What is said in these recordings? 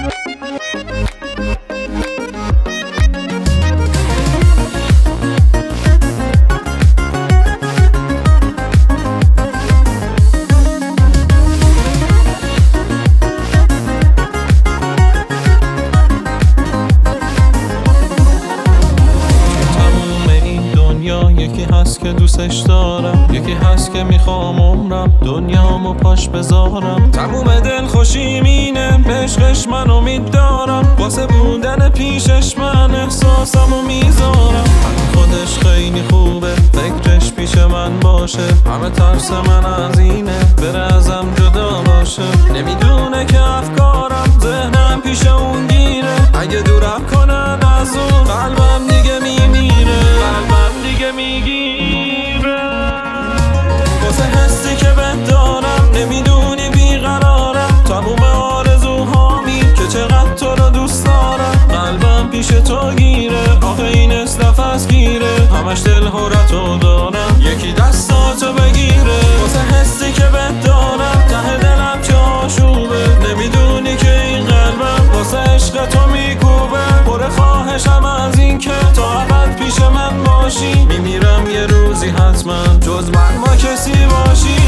یکی هست که دوستش دارم، یکی هست که میخوام عمرم دنیامو پاش بذارم. تموم دل خوشیم اینه، به عشقش من امید دارم، واسه بودن پیشش من احساسمو میذارم. خودش خیلی خوبه، فکرش پیش من باشه، همه ترس من از اینه بره ازم جدا باشه. نمیدونه که افکارم ذهنم پیش اون گیره، اگه دورم کنن از اون قلبم دیگه میمیره، قلبم دیگه میگیره. واسه حسی که بهت دارم نمیدونی بیقرارم، تموم آرزوهامی که چقدر تو رو دوست دارم. قلبم پیش تو گیره، آخه این نفس گیره، همش دل حرتو دارم، یکی دستاتو بگیره. واسه حسی که بهت دارم ته دلم چه آشوبه، نمیدونی که این قلبم واسه عشق تو میکوبه. پر خواهشم از این که تا ابد پیش من باشی، میمیرم یه روزی حتما جز من با کسی باشی.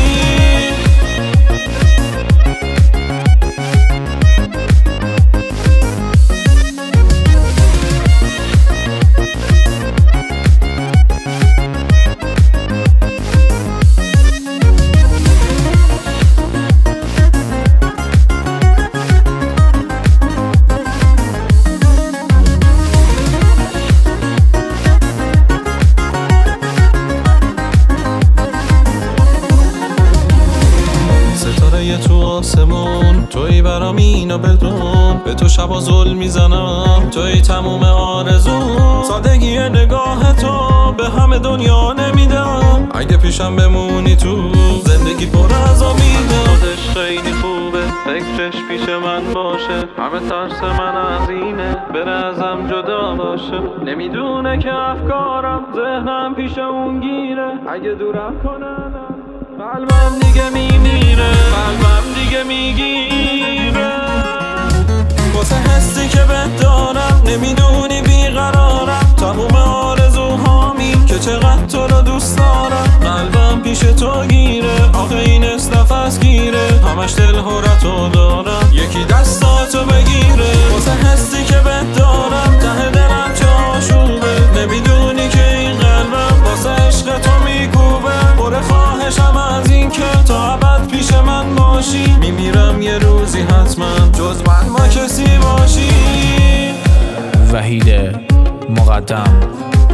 تو آسمون توی برام اینو بدون، به تو شبا زل میزنم توی تموم آرزون. سادگی نگاه تو به همه دنیا نمیدم، اگه پیشم بمونی تو زندگی پر از امیدم. خودش خیلی خوبه، فکرش پیش من باشه، همه ترس من از اینه بره ازم جدا باشه. نمیدونه که افکارم ذهنم پیش اون گیره، اگه دورم کنن قلبم دیگه میمیره، قلبم دیگه میگیره. واسه حسی که بهت دارم نمیدونی بیقرارم، تموم آرزوهامی که چقدر تو رو دوست دارم. قلبم پیش تو گیره، آخه این نفس گیره، همش دل حرتو دارم، یکی دستاتو بگیره. واسه حسی که بهت دارم ته دلم چه آشوبه، نمیدونی که این قلبم واسه عشق تو میکوبه. پر خواهشم از این که تا ابد پیش من باشی، میمیرم یه روزی حتما جز من با کسی باشی. وحید مقدم